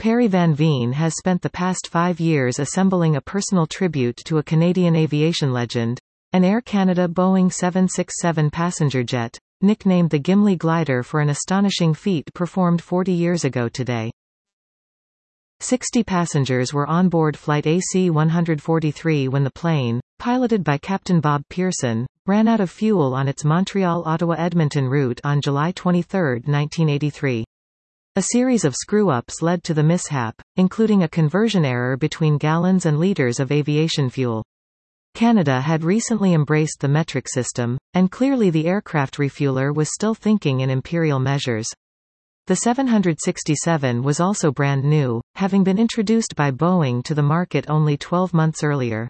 Perry Van Veen has spent the past 5 years assembling a personal tribute to a Canadian aviation legend, an Air Canada Boeing 767 passenger jet, nicknamed the Gimli Glider for an astonishing feat performed 40 years ago today. 60 passengers were on board flight AC-143 when the plane, piloted by Captain Bob Pearson, ran out of fuel on its Montreal-Ottawa-Edmonton route on July 23, 1983. A series of screw-ups led to the mishap, including a conversion error between gallons and liters of aviation fuel. Canada had recently embraced the metric system, and clearly the aircraft refueler was still thinking in imperial measures. The 767 was also brand new, having been introduced by Boeing to the market only 12 months earlier.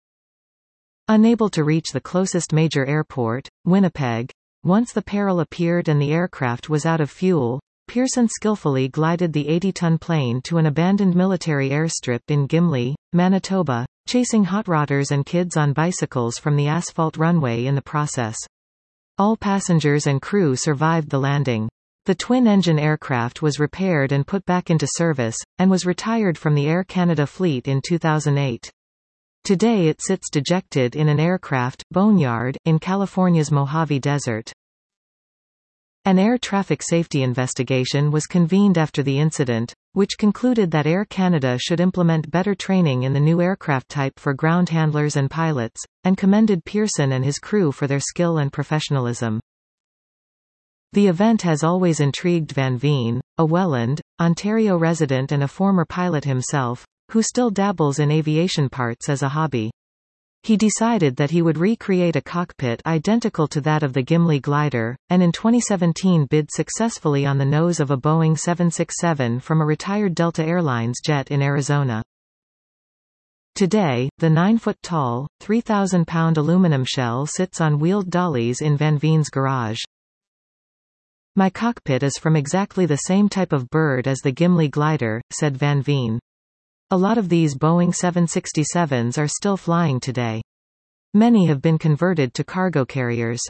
Unable to reach the closest major airport, Winnipeg, once the peril appeared and the aircraft was out of fuel, Pearson skillfully glided the 80-ton plane to an abandoned military airstrip in Gimli, Manitoba, chasing hot rodders and kids on bicycles from the asphalt runway in the process. All passengers and crew survived the landing. The twin-engine aircraft was repaired and put back into service, and was retired from the Air Canada fleet in 2008. Today it sits dejected in an aircraft boneyard in California's Mojave Desert. An air traffic safety investigation was convened after the incident, which concluded that Air Canada should implement better training in the new aircraft type for ground handlers and pilots, and commended Pearson and his crew for their skill and professionalism. The event has always intrigued Van Veen, a Welland, Ontario resident and a former pilot himself, who still dabbles in aviation parts as a hobby. He decided that he would recreate a cockpit identical to that of the Gimli Glider, and in 2017 bid successfully on the nose of a Boeing 767 from a retired Delta Air Lines jet in Arizona. Today, the 9-foot-tall, 3,000-pound aluminum shell sits on wheeled dollies in Van Veen's garage. "My cockpit is from exactly the same type of bird as the Gimli Glider," said Van Veen. A lot of these Boeing 767s are still flying today. Many have been converted to cargo carriers.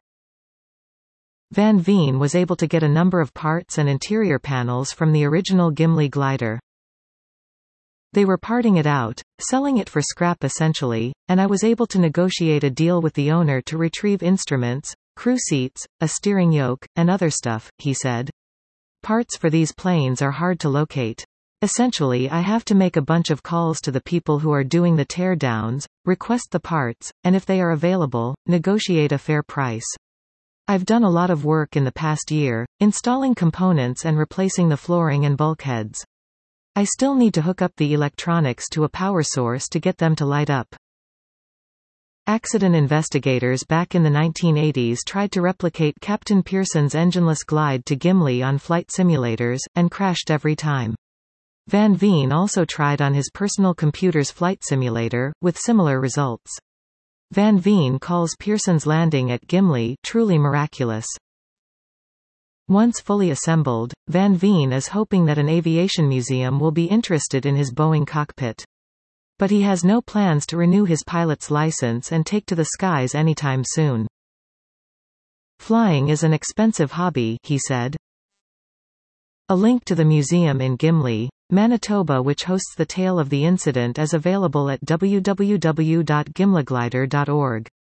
Van Veen was able to get a number of parts and interior panels from the original Gimli Glider. They were parting it out, selling it for scrap essentially, and I was able to negotiate a deal with the owner to retrieve instruments, crew seats, a steering yoke, and other stuff, he said. Parts for these planes are hard to locate. Essentially I have to make a bunch of calls to the people who are doing the tear-downs, request the parts, and if they are available, negotiate a fair price. I've done a lot of work in the past year, installing components and replacing the flooring and bulkheads. I still need to hook up the electronics to a power source to get them to light up. Accident investigators back in the 1980s tried to replicate Captain Pearson's engineless glide to Gimli on flight simulators, and crashed every time. Van Veen also tried on his personal computer's flight simulator, with similar results. Van Veen calls Pearson's landing at Gimli truly miraculous. Once fully assembled, Van Veen is hoping that an aviation museum will be interested in his Boeing cockpit. But he has no plans to renew his pilot's license and take to the skies anytime soon. "Flying is an expensive hobby," he said. A link to the museum in Gimli, Manitoba, which hosts the tale of the incident, is available at www.gimliglider.org.